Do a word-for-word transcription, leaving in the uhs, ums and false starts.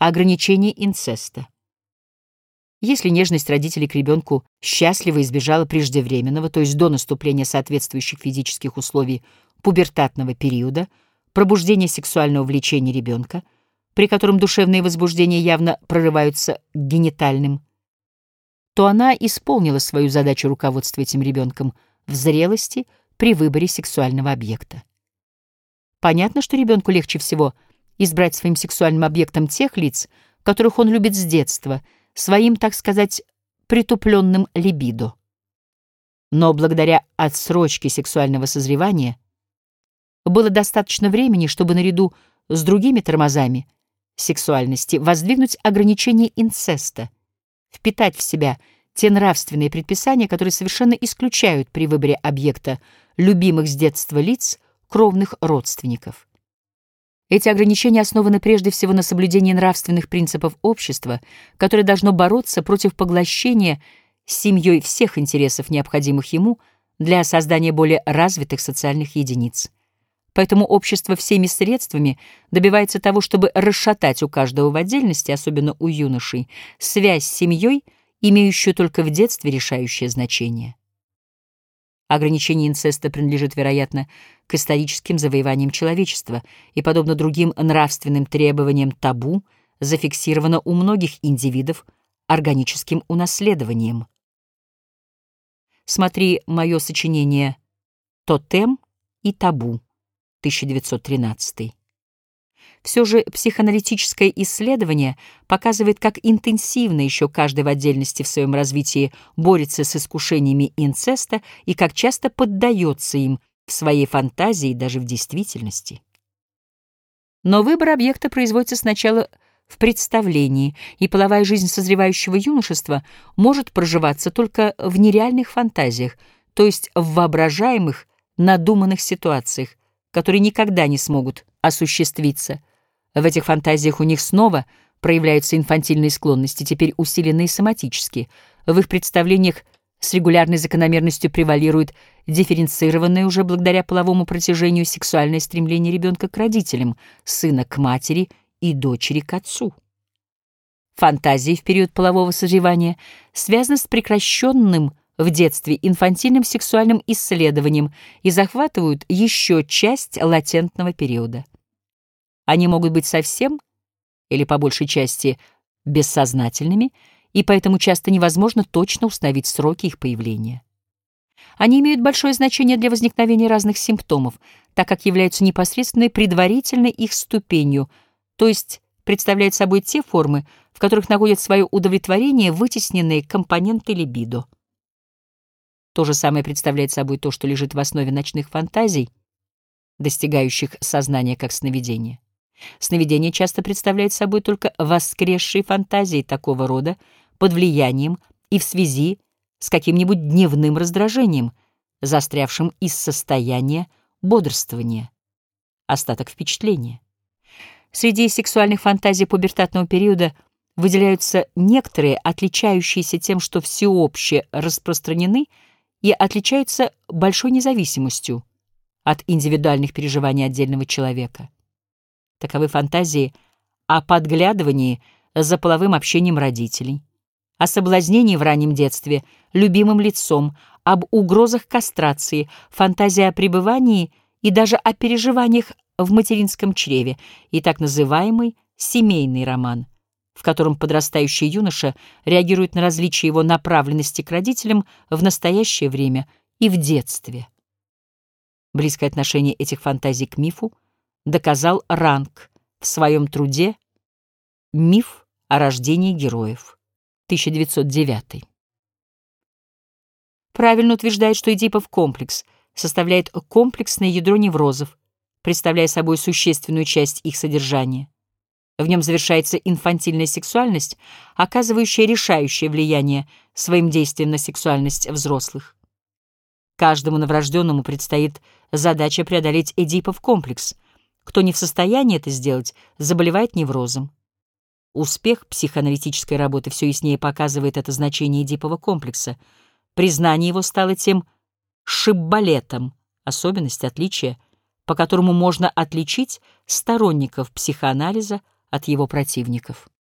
Ограничение инцеста. Если нежность родителей к ребенку счастливо избежала преждевременного, то есть до наступления соответствующих физических условий пубертатного периода, пробуждения сексуального влечения ребенка, при котором душевные возбуждения явно прорываются к генитальным, то она исполнила свою задачу руководства этим ребенком в зрелости при выборе сексуального объекта. Понятно, что ребенку легче всего избрать своим сексуальным объектом тех лиц, которых он любит с детства, своим, так сказать, притупленным либидо. Но благодаря отсрочке сексуального созревания было достаточно времени, чтобы наряду с другими тормозами сексуальности воздвигнуть ограничение инцеста, впитать в себя те нравственные предписания, которые совершенно исключают при выборе объекта любимых с детства лиц кровных родственников. Эти ограничения основаны прежде всего на соблюдении нравственных принципов общества, которое должно бороться против поглощения семьей всех интересов, необходимых ему для создания более развитых социальных единиц. Поэтому общество всеми средствами добивается того, чтобы расшатать у каждого в отдельности, особенно у юношей, связь с семьей, имеющую только в детстве решающее значение. Ограничение инцеста принадлежит, вероятно, к историческим завоеваниям человечества и, подобно другим нравственным требованиям табу, зафиксировано у многих индивидов органическим унаследованием. Смотри мое сочинение «Тотем и табу», тысяча девятьсот тринадцатый. Все же психоаналитическое исследование показывает, как интенсивно еще каждый в отдельности в своем развитии борется с искушениями инцеста и как часто поддается им в своей фантазии и даже в действительности. Но выбор объекта производится сначала в представлении, и половая жизнь созревающего юношества может проживаться только в нереальных фантазиях, то есть в воображаемых, надуманных ситуациях, которые никогда не смогут осуществиться. В этих фантазиях у них снова проявляются инфантильные склонности, теперь усиленные соматически. В их представлениях с регулярной закономерностью превалирует дифференцированное уже благодаря половому протяжению сексуальное стремление ребенка к родителям, сына к матери и дочери к отцу. Фантазии в период полового созревания связаны с прекращенным в детстве инфантильным сексуальным исследованием и захватывают еще часть латентного периода. Они могут быть совсем или по большей части бессознательными, и поэтому часто невозможно точно установить сроки их появления. Они имеют большое значение для возникновения разных симптомов, так как являются непосредственной предварительной их ступенью, то есть представляют собой те формы, в которых находят свое удовлетворение вытесненные компоненты либидо. То же самое представляет собой то, что лежит в основе ночных фантазий, достигающих сознания как сновидения. Сновидение часто представляет собой только воскресшие фантазии такого рода под влиянием и в связи с каким-нибудь дневным раздражением, застрявшим из состояния бодрствования. Остаток впечатления. Среди сексуальных фантазий пубертатного периода выделяются некоторые, отличающиеся тем, что всеобще распространены и отличаются большой независимостью от индивидуальных переживаний отдельного человека. Таковы фантазии о подглядывании за половым общением родителей, о соблазнении в раннем детстве любимым лицом, об угрозах кастрации, фантазия о пребывании и даже о переживаниях в материнском чреве и так называемый семейный роман, в котором подрастающий юноша реагирует на различия его направленности к родителям в настоящее время и в детстве. Близкое отношение этих фантазий к мифу доказал Ранг в своем труде «Миф о рождении героев», тысяча девятьсот девятый. Правильно утверждает, что Эдипов комплекс составляет комплексное ядро неврозов, представляя собой существенную часть их содержания. В нем завершается инфантильная сексуальность, оказывающая решающее влияние своим действием на сексуальность взрослых. Каждому новорожденному предстоит задача преодолеть Эдипов комплекс. Кто не в состоянии это сделать, заболевает неврозом. Успех психоаналитической работы все яснее показывает это значение Эдипова комплекса. Признание его стало тем шиббалетом, особенность, отличие, по которому можно отличить сторонников психоанализа от его противников.